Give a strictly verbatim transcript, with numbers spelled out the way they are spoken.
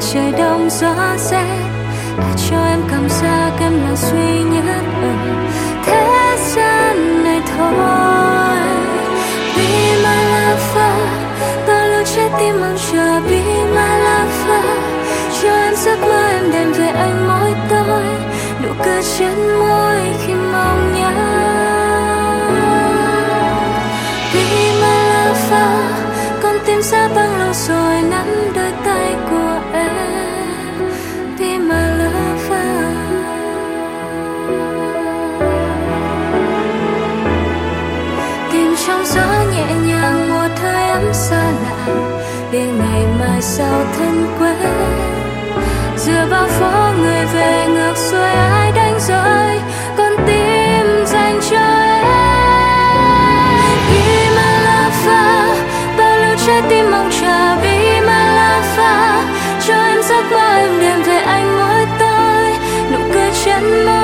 trời đông gió rét, đã cho em cảm giác em là duy nhất ở thế gian này thôi. Be my lover, bao lâu trái tim mong chờ. Be my lover, cho em giấc mơ em đem về anh mỗi tối, nụ cười trên môi khi mong nhớ. Be my lover, con tim xa băng lâu rồi nắm đôi tay của em. Be my lover. Tìm trong gió nhẹ nhàng một hơi ấm xa lạ, để ngày mai sau thân quen. Giữa bao phố người về ngược xuôi ai đánh rơi con tim dành cho em. Be my lover, bao lâu trái tim mong chờ. Be my lover, cho em giấc mơ em đem về anh mỗi tối, nụ cười trên môi